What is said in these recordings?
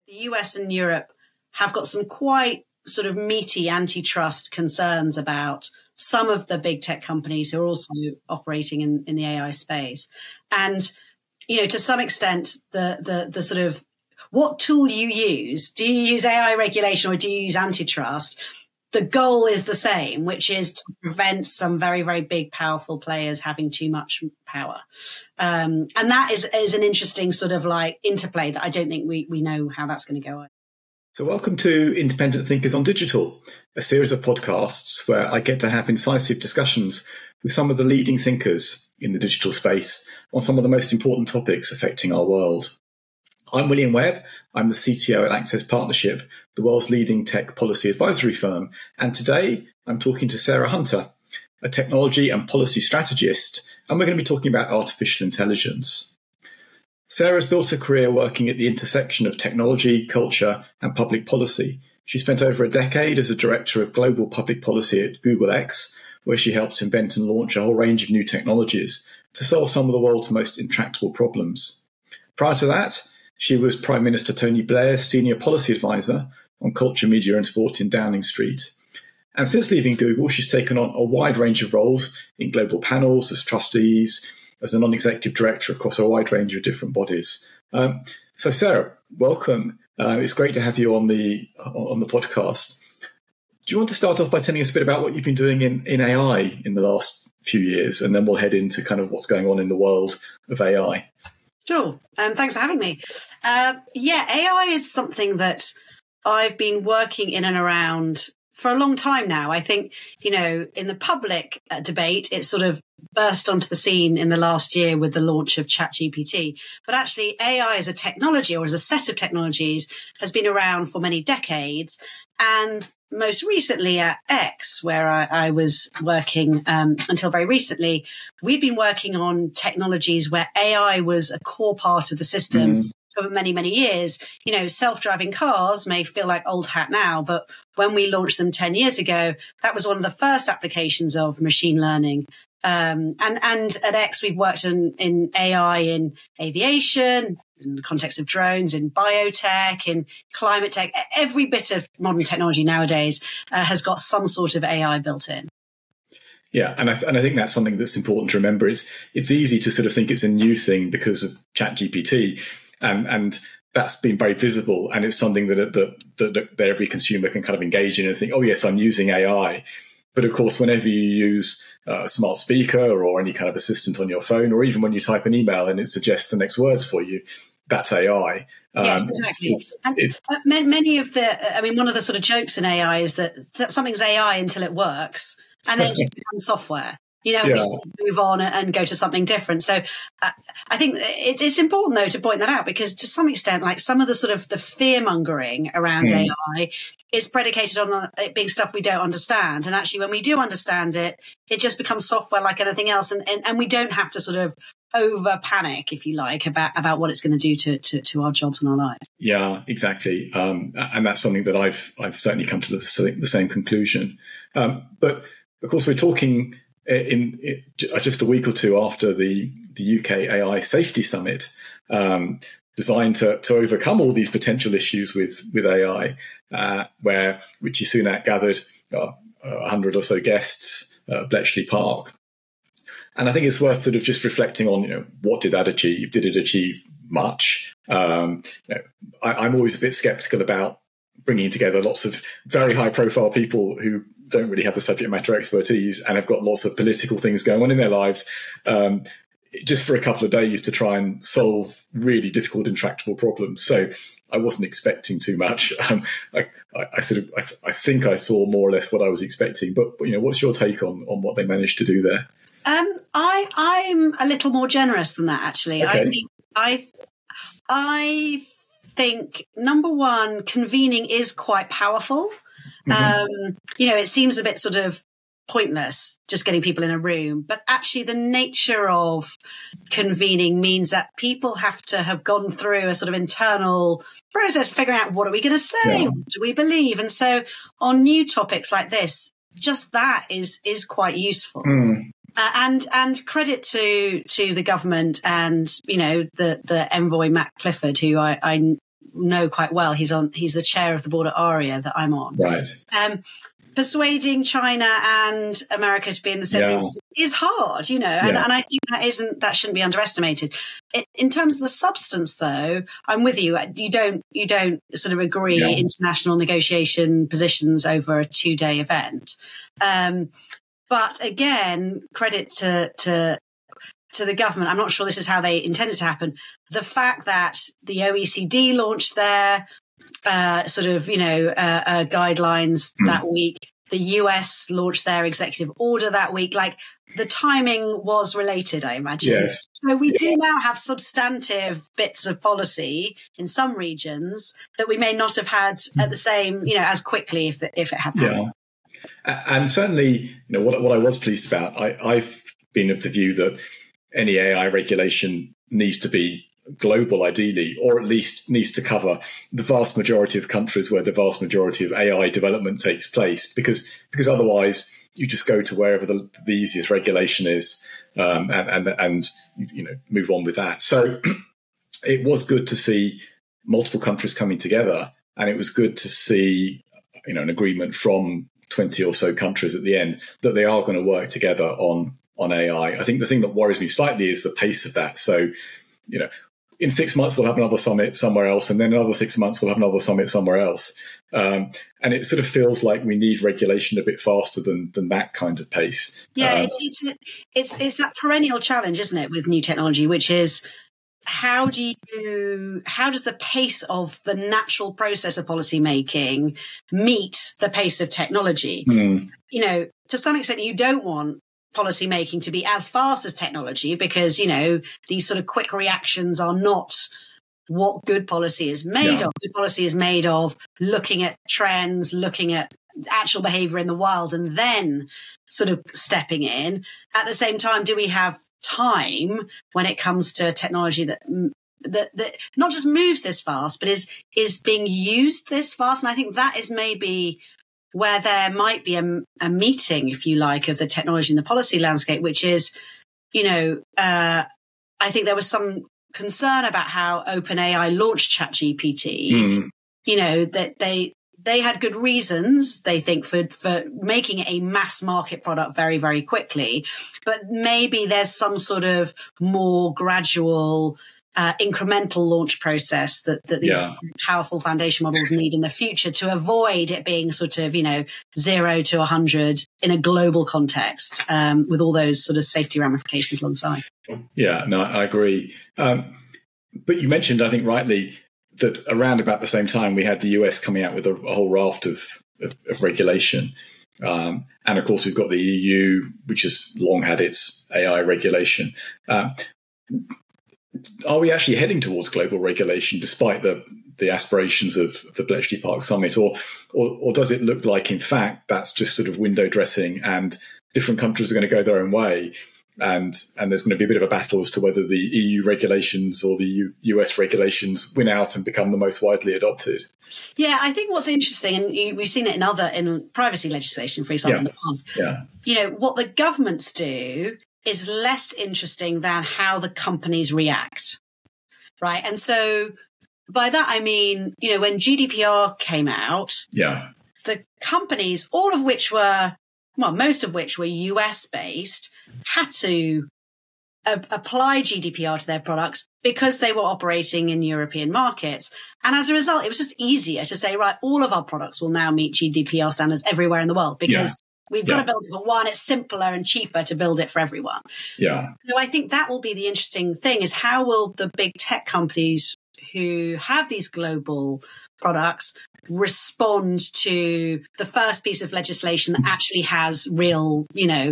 the US and Europe have got some quite sort of meaty antitrust concerns about some of the big tech companies who are also operating in the AI space. And, to some extent, the sort of what tool you use, do you use AI regulation or do you use antitrust? The goal is the same, which is to prevent some very, very big, powerful players having too much power. And that is an interesting sort of like interplay that I don't think we know how that's going to go on. So welcome to Independent Thinkers on Digital, a series of podcasts where I get to have incisive discussions with some of the leading thinkers in the digital space on some of the most important topics affecting our world. I'm William Webb. I'm the CTO at Access Partnership, the world's leading tech policy advisory firm. And today I'm talking to Sarah Hunter, a technology and policy strategist, and we're going to be talking about artificial intelligence. Sarah's built a career working at the intersection of technology, culture, and public policy. She spent over a decade as a director of global public policy at Google X, where she helped invent and launch a whole range of new technologies to solve some of the world's most intractable problems. Prior to that, she was Prime Minister Tony Blair's senior policy advisor on culture, media, and sport in Downing Street. And since leaving Google, she's taken on a wide range of roles in global panels, as trustees, as a non-executive director across a wide range of different bodies. So Sarah, welcome. It's great to have you on the podcast. Do you want to start off by telling us a bit about what you've been doing in AI in the last few years, and then we'll head into kind of what's going on in the world of AI? Sure. Thanks for having me. AI is something that I've been working in and around for a long time now. I think, in the public debate, it sort of burst onto the scene in the last year with the launch of ChatGPT. But actually, AI as a technology or as a set of technologies has been around for many decades. And most recently at X, where I was working until very recently, we'd been working on technologies where AI was a core part of the system. For many, many years. Self-driving cars may feel like old hat now, but when we launched them 10 years ago, that was one of the first applications of machine learning. And at X, we've worked in AI in aviation, in the context of drones, in biotech, in climate tech. Every bit of modern technology nowadays has got some sort of AI built in. Yeah, and I think that's something that's important to remember. It's easy to sort of think it's a new thing because of ChatGPT. And that's been very visible, and it's something that every consumer can kind of engage in and think, oh, yes, I'm using AI. But of course, whenever you use a smart speaker or any kind of assistant on your phone, or even when you type an email and it suggests the next words for you, that's AI. Yes, exactly. Many of one of the sort of jokes in AI is that something's AI until it works, and then it just becomes software. We move on and go to something different. So I think it's important, though, to point that out, because to some extent, like some of the sort of the fear mongering around AI is predicated on it being stuff we don't understand. And actually, when we do understand it, it just becomes software like anything else. And we don't have to sort of over panic, if you like, about what it's going to do to our jobs and our lives. Yeah, exactly. And that's something that I've certainly come to the same conclusion. But of course, we're talking in just a week or two after the UK AI Safety Summit, designed to overcome all these potential issues with AI, where Rishi Sunak gathered 100 or so guests at Bletchley Park. And I think it's worth sort of just reflecting on, what did that achieve? Did it achieve much? I'm always a bit skeptical about bringing together lots of very high-profile people who don't really have the subject matter expertise and have got lots of political things going on in their lives, just for a couple of days to try and solve really difficult, intractable problems. So I wasn't expecting too much. I think I saw more or less what I was expecting. But what's your take on what they managed to do there? I'm a little more generous than that, actually. Okay. I think, number one, convening is quite powerful. It seems a bit sort of pointless just getting people in a room, but actually the nature of convening means that people have to have gone through a sort of internal process figuring out, what are we going to say? What do we believe? And so on new topics like this, just that is quite useful. And credit to the government and, the envoy, Matt Clifford, who I know quite well. He's the chair of the board at ARIA that I'm on. Right. Persuading China and America to be in the same room is hard, and I think that shouldn't be underestimated. In terms of the substance, though, I'm with you. You don't sort of agree international negotiation positions over a 2-day event. But again, credit to the government. I'm not sure this is how they intended to happen. The fact that the OECD launched their guidelines that week, the US launched their executive order that week. Like, the timing was related, I imagine. Yes. So we do now have substantive bits of policy in some regions that we may not have had at the same, as quickly if it had happened. Yeah. And certainly, what I was pleased about, I've been of the view that any AI regulation needs to be global, ideally, or at least needs to cover the vast majority of countries where the vast majority of AI development takes place, because otherwise you just go to wherever the easiest regulation is, and move on with that. So it was good to see multiple countries coming together, and it was good to see an agreement from 20 or so countries at the end that they are going to work together on AI. I think the thing that worries me slightly is the pace of that. So, in 6 months, we'll have another summit somewhere else, and then another 6 months, we'll have another summit somewhere else. And it sort of feels like we need regulation a bit faster than that kind of pace. Yeah, it's that perennial challenge, isn't it, with new technology, which is how does the pace of the natural process of policy making meet the pace of technology? To some extent, you don't want policy making to be as fast as technology, because these sort of quick reactions are not what good policy is made of. Good policy is made of looking at trends, looking at actual behavior in the wild, and then sort of stepping in. At the same time, do we have time when it comes to technology that not just moves this fast, but is being used this fast? And I think that is maybe where there might be a meeting, if you like, of the technology and the policy landscape, which is, I think there was some concern about how OpenAI launched ChatGPT, that they had good reasons, they think, for making it a mass market product very, very quickly. But maybe there's some sort of more gradual incremental launch process that these powerful foundation models need in the future to avoid it being sort of, 0 to 100 in a global context, with all those sort of safety ramifications alongside. Yeah, no, I agree. But you mentioned, I think rightly, that around about the same time we had the US coming out with a whole raft of regulation. And of course, we've got the EU, which has long had its AI regulation. Are we actually heading towards global regulation despite the aspirations of the Bletchley Park Summit? Or does it look like, in fact, that's just sort of window dressing and different countries are going to go their own way? And there's going to be a bit of a battle as to whether the EU regulations or the US regulations win out and become the most widely adopted. Yeah, I think what's interesting, and we've seen it in privacy legislation, for example, in the past, what the governments do is less interesting than how the companies react, right? And so by that, I mean, when GDPR came out, the companies, most of which were US based, had to apply GDPR to their products because they were operating in European markets. And as a result, it was just easier to say, right, all of our products will now meet GDPR standards everywhere in the world because we've got to build it for one. It's simpler and cheaper to build it for everyone. Yeah. So I think that will be the interesting thing, is how will the big tech companies who have these global products respond to the first piece of legislation that actually has real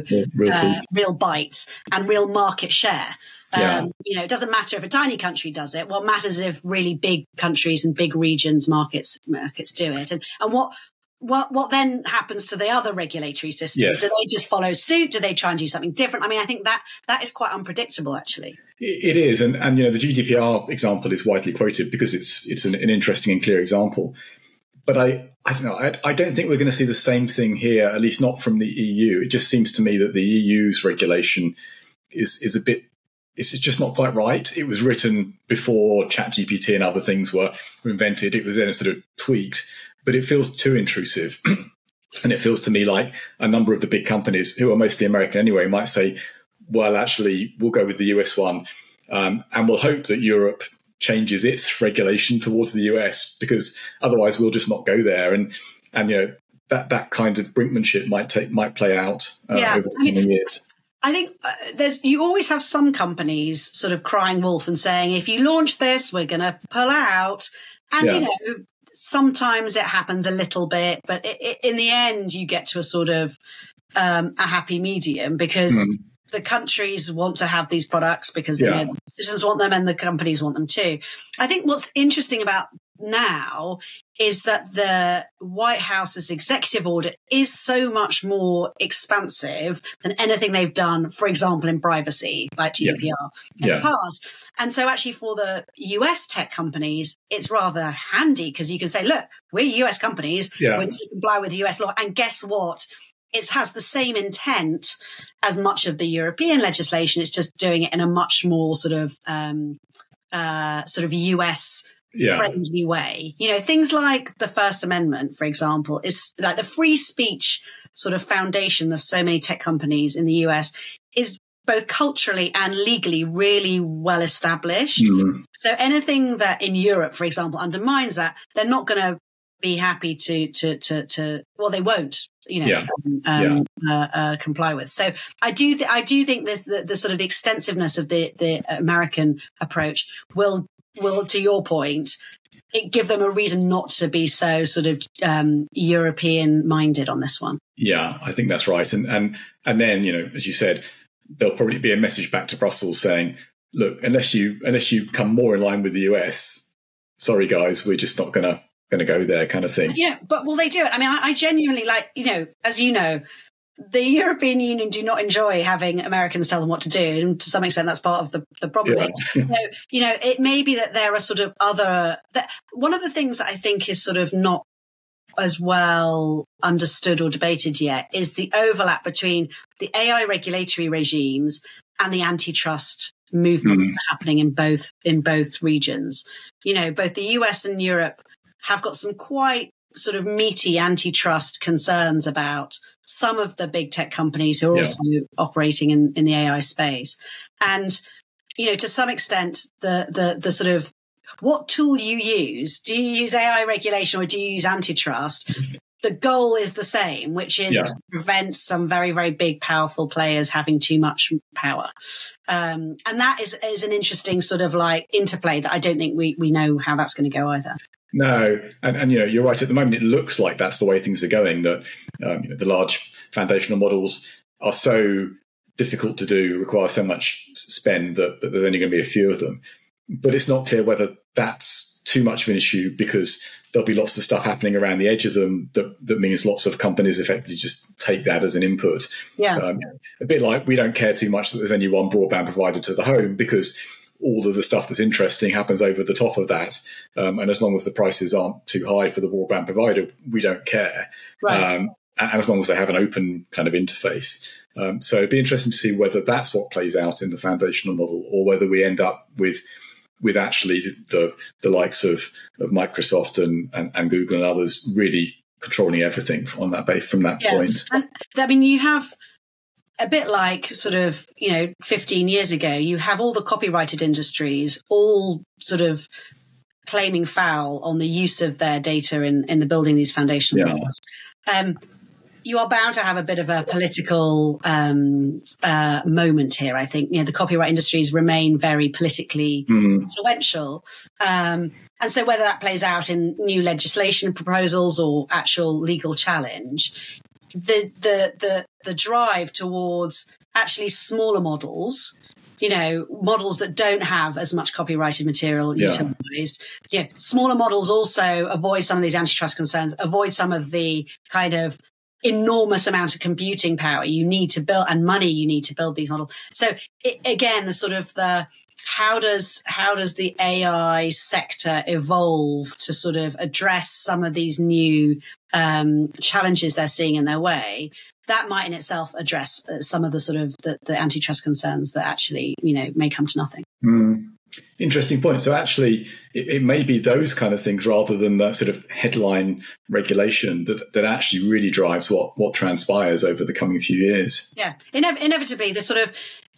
bite and real market share. It doesn't matter if a tiny country does it. What matters is if really big countries and big regions, markets do it. And what then happens to the other regulatory systems? Yes. Do they just follow suit? Do they try and do something different? I mean, I think that is quite unpredictable, actually. It is. And the GDPR example is widely quoted because it's an interesting and clear example. But I don't know. I don't think we're going to see the same thing here, at least not from the EU. It just seems to me that the EU's regulation is it's just not quite right. It was written before ChatGPT and other things were invented. It was then sort of tweaked, but it feels too intrusive. And it feels to me like a number of the big companies, who are mostly American anyway, might say, well, actually, we'll go with the US one, and we'll hope that Europe changes its regulation towards the US, because otherwise we'll just not go there. And that kind of brinkmanship might play out over the coming years. I think you always have some companies sort of crying wolf and saying, if you launch this, we're going to pull out. And, sometimes it happens a little bit, but in the end, you get to a sort of a happy medium, because the countries want to have these products because the citizens want them and the companies want them too. I think what's interesting about now is that the White House's executive order is so much more expansive than anything they've done, for example, in privacy, like GDPR in the past. And so actually for the US tech companies, it's rather handy, because you can say, look, we're US companies, we comply with US law. And guess what? It has the same intent as much of the European legislation. It's just doing it in a much more sort of US friendly way. Things like the First Amendment, for example, is like the free speech sort of foundation of so many tech companies in the US is both culturally and legally really well established. So anything that in Europe, for example, undermines that, they're not going to be happy to well, they won't comply with. So I do think that the sort of the extensiveness of the American approach will, to your point, it give them a reason not to be so sort of European minded on this one. Yeah, I think that's right. And then, as you said, there'll probably be a message back to Brussels saying, look, unless you come more in line with the US, sorry guys, we're just not going to go there, kind of thing. Yeah, but will they do it? I mean, I genuinely as you know, the European Union do not enjoy having Americans tell them what to do. And to some extent, that's part of the problem. Yeah. So, it may be that there are sort of one of the things that I think is sort of not as well understood or debated yet is the overlap between the AI regulatory regimes and the antitrust movements that are happening in both regions. Both the US and Europe have got some quite sort of meaty antitrust concerns about some of the big tech companies who are also operating in the AI space. And, to some extent, the sort of what tool you use, do you use AI regulation or do you use antitrust? The goal is the same, which is to prevent some very, very big, powerful players having too much power. And that is an interesting sort of like interplay that I don't think we know how that's going to go either. No, and you're right. At the moment, it looks like that's the way things are going. That the large foundational models are so difficult to do, require so much spend that there's only going to be a few of them. But it's not clear whether that's too much of an issue, because there'll be lots of stuff happening around the edge of them that means lots of companies effectively just take that as an input. Yeah, a bit like we don't care too much that there's only one broadband provider to the home, because all of the stuff that's interesting happens over the top of that. And as long as the prices aren't too high for the broadband provider, we don't care. Right. And as long as they have an open kind of interface. So it'd be interesting to see whether that's what plays out in the foundational model, or whether we end up with actually the likes of Microsoft and Google and others really controlling everything from that point. And, I mean, you have a bit like sort of, 15 years ago, you have all the copyrighted industries all sort of claiming foul on the use of their data in the building these foundational models. You are bound to have a bit of a political moment here, I think. The copyright industries remain very politically influential. And so whether that plays out in new legislation proposals or actual legal challenge, the drive towards actually smaller models, models that don't have as much copyrighted material utilized. Smaller models also avoid some of these antitrust concerns, avoid some of the kind of enormous amount of computing power you need to build and money you need to build these models. So again, the sort of how does the AI sector evolve to sort of address some of these new challenges they're seeing in their way? That might in itself address some of the sort of the antitrust concerns that actually, may come to nothing. Interesting point. So actually, it may be those kind of things rather than that sort of headline regulation that actually really drives what transpires over the coming few years. Yeah, inevitably, the sort of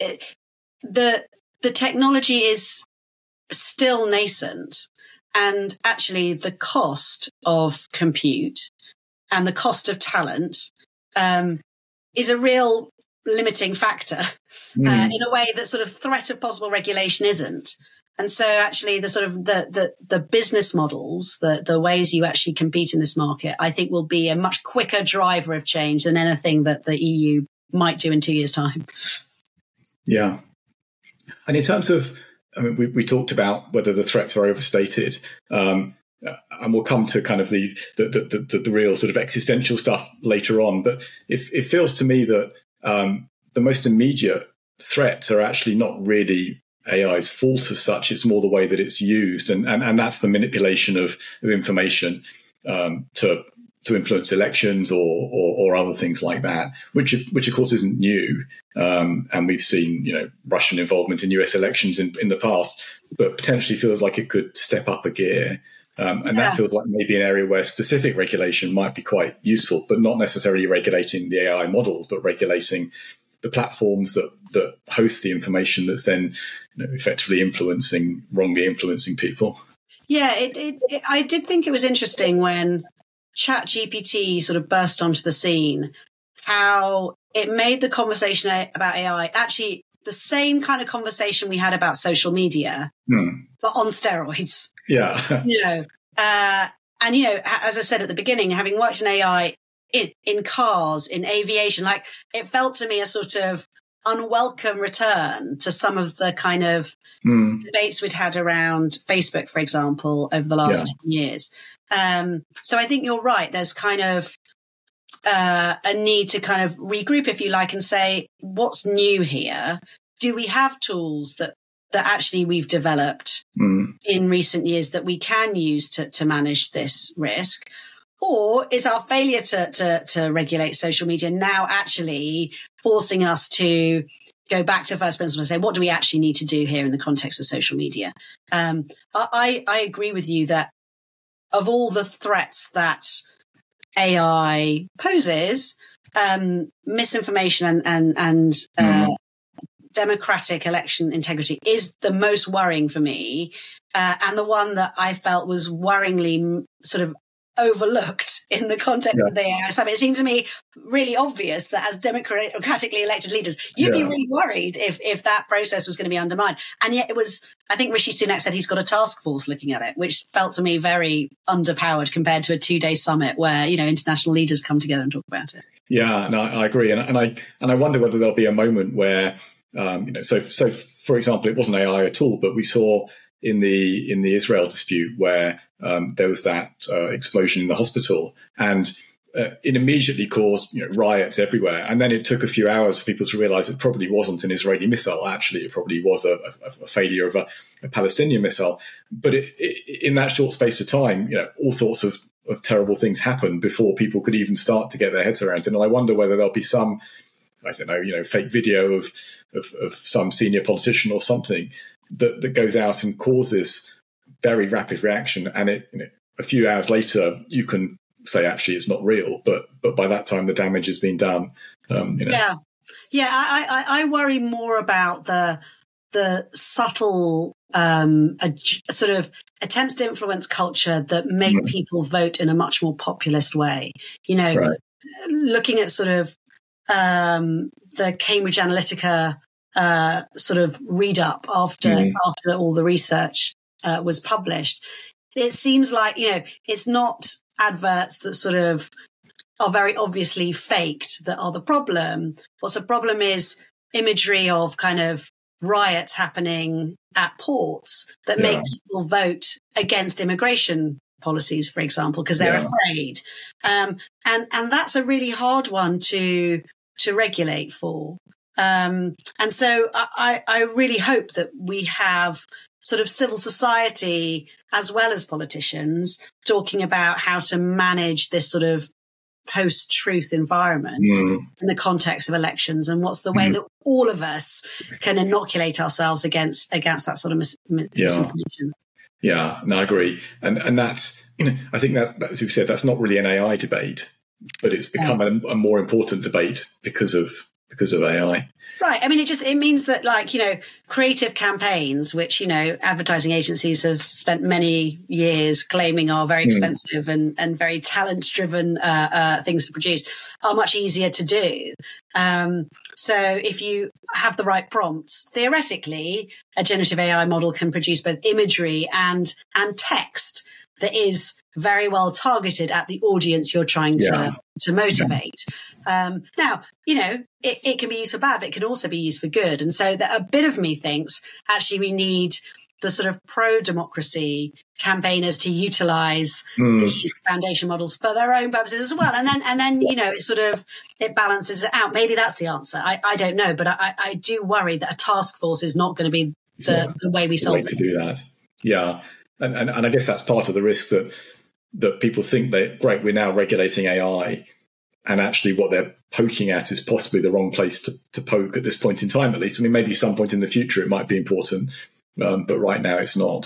the technology is still nascent, and actually the cost of compute and the cost of talent is a real limiting factor in a way that sort of threat of possible regulation isn't. And so actually the sort of the business models, the ways you actually compete in this market, I think will be a much quicker driver of change than anything that the EU might do in 2 years' time. Yeah. And in terms of, we talked about whether the threats are overstated, and we'll come to kind of the real sort of existential stuff later on. But it feels to me that the most immediate threats are actually not really AI's fault as such. It's more the way that it's used, and that's the manipulation of information to influence elections or other things like that, which of course isn't new. And we've seen, Russian involvement in US elections in the past, but potentially feels like it could step up a gear. That feels like maybe an area where specific regulation might be quite useful, but not necessarily regulating the AI models, but regulating the platforms that host the information that's then effectively wrongly influencing people. Yeah, I did think it was interesting when ChatGPT sort of burst onto the scene, how it made the conversation about AI actually the same kind of conversation we had about social media, but on steroids. Yeah. As I said at the beginning, having worked in AI in cars, in aviation, like it felt to me a sort of unwelcome return to some of the kind of debates we'd had around Facebook, for example, over the last 10 years. So I think you're right. There's kind of a need to kind of regroup, if you like, and say, what's new here? Do we have tools that actually we've developed in recent years that we can use to manage this risk? Or is our failure to regulate social media now actually forcing us to go back to first principles and say, what do we actually need to do here in the context of social media? I agree with you that of all the threats that AI poses, misinformation and democratic election integrity is the most worrying for me, and the one that I felt was worryingly sort of overlooked in the context of the AI summit. It seemed to me really obvious that as democratically elected leaders, you'd be really worried if that process was going to be undermined. And yet it was, I think Rishi Sunak said he's got a task force looking at it, which felt to me very underpowered compared to a 2-day summit where, international leaders come together and talk about it. Yeah, no, I agree. And I wonder whether there'll be a moment where, so for example, it wasn't AI at all, but we saw in the Israel dispute where there was that explosion in the hospital, and it immediately caused riots everywhere. And then it took a few hours for people to realize it probably wasn't an Israeli missile. Actually, it probably was a failure of a Palestinian missile. But in that short space of time, all sorts of terrible things happened before people could even start to get their heads around it. And I wonder whether there'll be some, I don't know, fake video of some senior politician or something that goes out and causes very rapid reaction, and a few hours later you can say actually it's not real, but by that time the damage has been done. I worry more about the subtle sort of attempts to influence culture that make people vote in a much more populist way. Looking at sort of the Cambridge Analytica sort of read up after all the research was published. It seems like, it's not adverts that sort of are very obviously faked that are the problem. What's the problem is imagery of kind of riots happening at ports that make people vote against immigration policies, for example, because they're afraid. And that's a really hard one to regulate for. And so I really hope that we have sort of civil society as well as politicians talking about how to manage this sort of post-truth environment in the context of elections, and what's the way that all of us can inoculate ourselves against that sort of misinformation. Yeah, no, I agree. And that's, I think that's, as you said, that's not really an AI debate, but it's become a more important debate because of AI. Right. I mean, it means that, like, creative campaigns, which, advertising agencies have spent many years claiming are very expensive and very talent driven things to produce, are much easier to do. So if you have the right prompts, theoretically, a generative AI model can produce both imagery and text that is very well targeted at the audience you're trying to motivate. Now, it can be used for bad, but it can also be used for good. And so that a bit of me thinks actually we need the sort of pro-democracy campaigners to utilize these foundation models for their own purposes as well. And then it balances it out. Maybe that's the answer. I don't know, but I do worry that a task force is not going to be the way we solve it. To do that. Yeah. And I guess that's part of the risk that people think that, great, we're now regulating AI, and actually what they're poking at is possibly the wrong place to poke at this point in time, at least. I mean, maybe some point in the future it might be important, but right now it's not.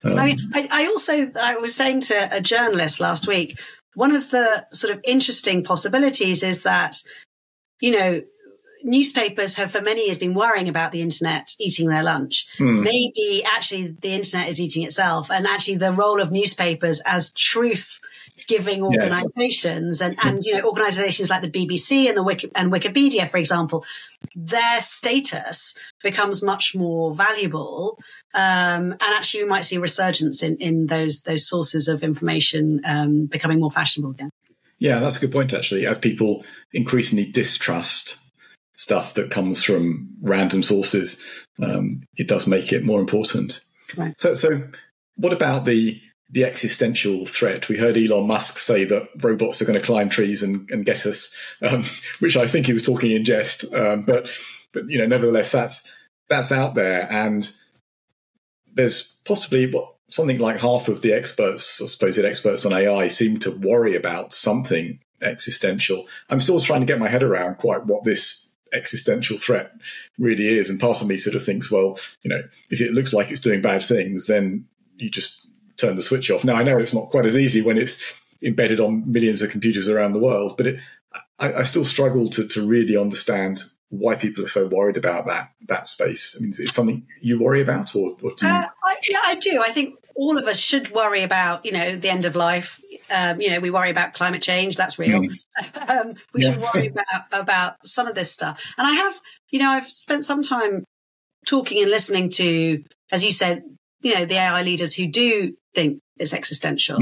I was saying to a journalist last week, one of the sort of interesting possibilities is that, newspapers have for many years been worrying about the internet eating their lunch. Maybe actually the internet is eating itself, and actually the role of newspapers as truth giving organizations and organizations like the BBC and Wikipedia, for example, their status becomes much more valuable. And actually we might see a resurgence in those sources of information becoming more fashionable again. Yeah, that's a good point, actually. As people increasingly distrust stuff that comes from random sources, it does make it more important. Right. So what about the existential threat? We heard Elon Musk say that robots are going to climb trees and get us, which I think he was talking in jest. But nevertheless, that's out there, and there's possibly something like half of the experts, or supposed experts on AI, seem to worry about something existential. I'm still trying to get my head around quite what this existential threat really is, and part of me sort of thinks, well, if it looks like it's doing bad things, then you just turn the switch off. Now, I know it's not quite as easy when it's embedded on millions of computers around the world, but I still struggle to really understand why people are so worried about that space. I mean, is it something you worry about, or do you? I do. I think all of us should worry about, the end of life. We worry about climate change. That's real. We should worry about some of this stuff. And I've spent some time talking and listening to, as you said, the AI leaders who do think it's existential.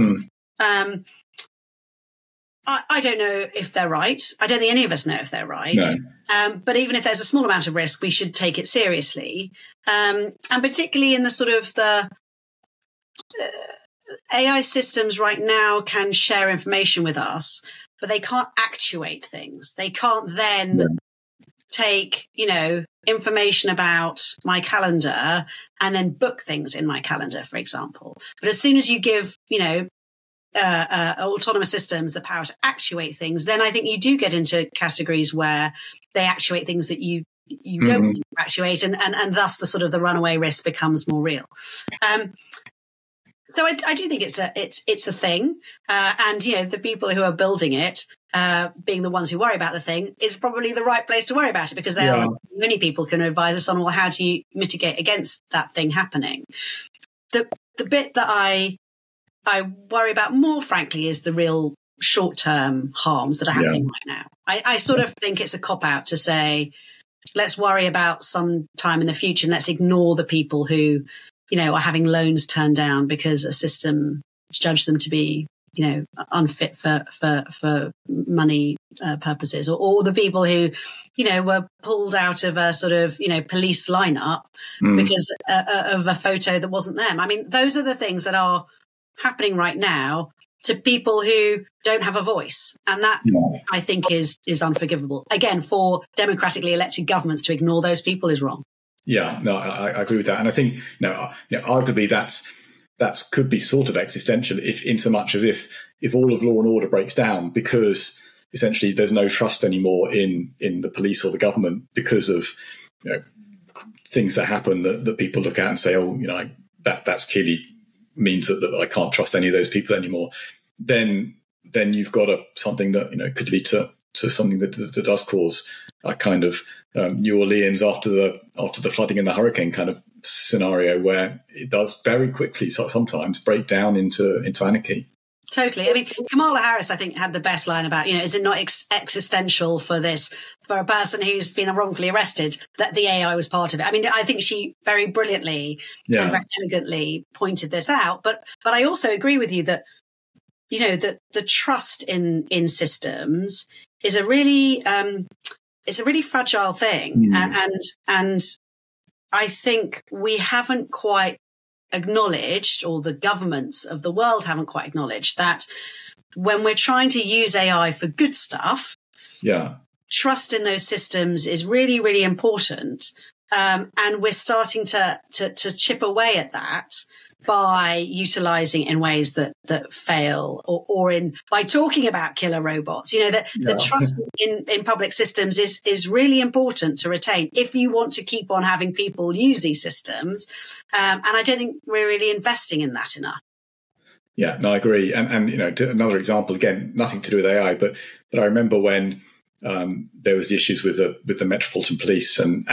I don't know if they're right. I don't think any of us know if they're right. No. But even if there's a small amount of risk, we should take it seriously. And particularly in the sort of the AI systems right now can share information with us, but they can't actuate things. They can't then take, information about my calendar and then book things in my calendar, for example. But as soon as you give, autonomous systems the power to actuate things, then I think you do get into categories where they actuate things that you don't want to actuate, and thus the sort of the runaway risk becomes more real. So I do think it's a thing, and the people who are building it, being the ones who worry about the thing, is probably the right place to worry about it, because they are the only people can advise us on, well, how do you mitigate against that thing happening? The bit that I worry about more, frankly, is the real short-term harms that are happening right now. I sort of think it's a cop-out to say, let's worry about some time in the future and let's ignore the people who, are having loans turned down because a system judged them to be, unfit for money purposes, or the people who, were pulled out of a sort of, police lineup because of a photo that wasn't them. I mean, those are the things that are happening right now. to people who don't have a voice. And that, I think, is unforgivable. Again, for democratically elected governments to ignore those people is wrong. Yeah, no, I agree with that. And I think, arguably that could be sort of existential, if in so much as if all of law and order breaks down because essentially there's no trust anymore in the police or the government because of things that happen that people look at and say, that's clearly means that I can't trust any of those people anymore. Then you've got something that could lead to something that does cause a kind of New Orleans after the flooding and the hurricane kind of scenario, where it does very quickly sometimes break down into anarchy. Totally. I mean, Kamala Harris, I think, had the best line about, is it not existential for a person who's been wrongfully arrested, that the AI was part of it? I mean, I think she very brilliantly and very elegantly pointed this out. But I also agree with you that, that the trust in systems is a really fragile thing. And I think we haven't quite acknowledged, or the governments of the world haven't quite acknowledged, that when we're trying to use AI for good stuff, trust in those systems is really, really important. And we're starting to chip away at that by utilizing in ways that fail, or by talking about killer robots. The trust in public systems is really important to retain if you want to keep on having people use these systems. And I don't think we're really investing in that enough. Yeah, no, I agree. And another example, again, nothing to do with AI, but I remember when there was the issues with the Metropolitan Police and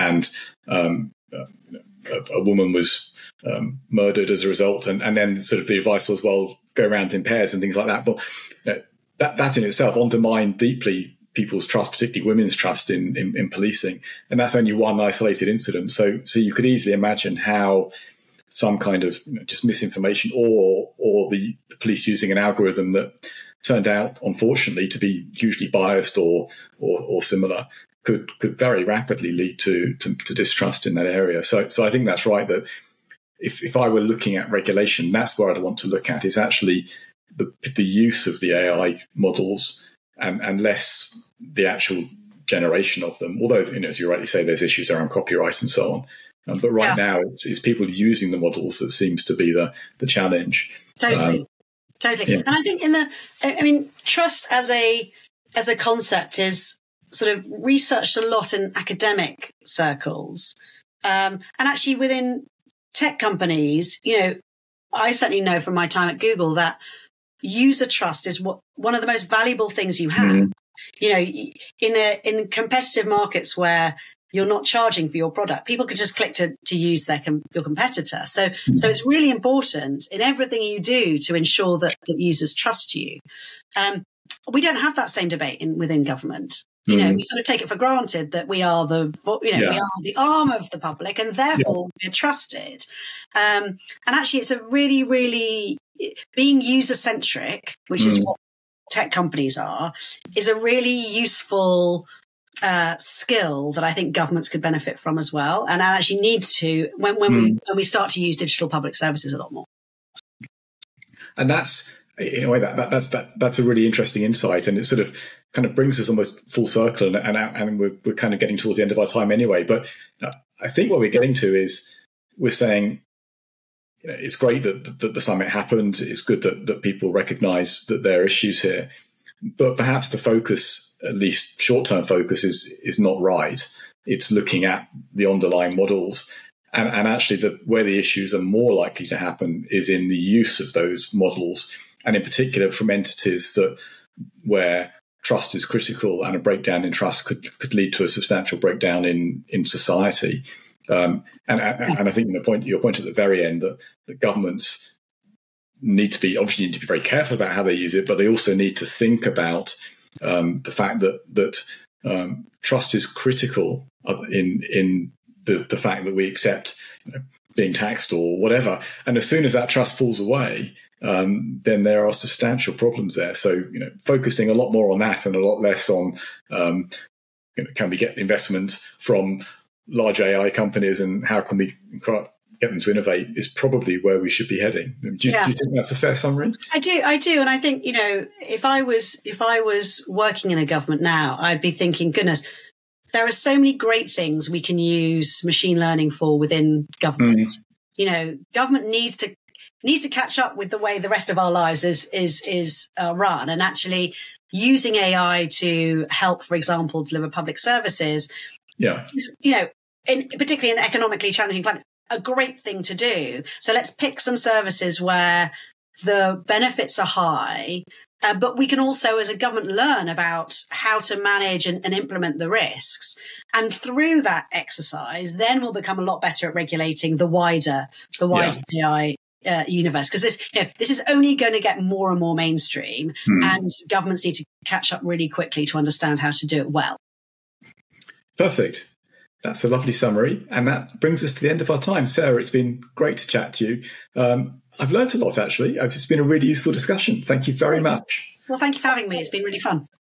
a woman was murdered as a result, and then sort of the advice was, well, go around in pairs and things like that. But that in itself undermined deeply people's trust, particularly women's trust in policing, and that's only one isolated incident. So you could easily imagine how some kind of just misinformation or the police using an algorithm that turned out, unfortunately, to be hugely biased or similar could very rapidly lead to distrust in that area. So I think that's right, that if I were looking at regulation, that's where I'd want to look at, is actually the use of the AI models and less the actual generation of them. Although, as you rightly say, there's issues around copyright and so on. But right now, it's people using the models that seems to be the challenge. Totally. Yeah. And I think trust as a concept is sort of researched a lot in academic circles. And actually within tech companies, I certainly know from my time at Google that user trust is one of the most valuable things you have. In competitive markets where you're not charging for your product, people could just click to use your competitor. So it's really important in everything you do to ensure that users trust you. We don't have that same debate within government. We sort of take it for granted that we are we are the arm of the public, and therefore we're trusted. And actually, it's a really, really being user centric, which is what tech companies are, is a really useful skill that I think governments could benefit from as well, and actually needs to when we start to use digital public services a lot more. And that's, in a way, that's a really interesting insight, and it sort of kind of brings us almost full circle, and we're kind of getting towards the end of our time anyway. But I think what we're getting to is we're saying, it's great that the summit happened. It's good that people recognise that there are issues here, but perhaps the focus, at least short-term focus, is not right. It's looking at the underlying models. And actually, where the issues are more likely to happen is in the use of those models, and in particular from entities where trust is critical, and a breakdown in trust could lead to a substantial breakdown in society. And I think your point at the very end, that governments need to be very careful about how they use it, but they also need to think about the fact that trust is critical in the fact that we accept being taxed or whatever. And as soon as that trust falls away, then there are substantial problems there. So, focusing a lot more on that and a lot less on can we get investment from large AI companies, and how can we get them to innovate is probably where we should be heading. Do you think that's a fair summary? I do. And I think, if I was working in a government now, I'd be thinking, goodness, there are so many great things we can use machine learning for within government. Government needs to catch up with the way the rest of our lives is run, and actually using AI to help, for example, deliver public services. Yeah. Particularly in economically challenging climates, a great thing to do. So let's pick some services where the benefits are high, but we can also, as a government, learn about how to manage and implement the risks. And through that exercise, then we'll become a lot better at regulating the wider AI universe. Because this is only going to get more and more mainstream, and governments need to catch up really quickly to understand how to do it well. Perfect. That's a lovely summary. And that brings us to the end of our time. Sarah, it's been great to chat to you. I've learned a lot, actually. It's been a really useful discussion. Thank you very much. Well, thank you for having me. It's been really fun.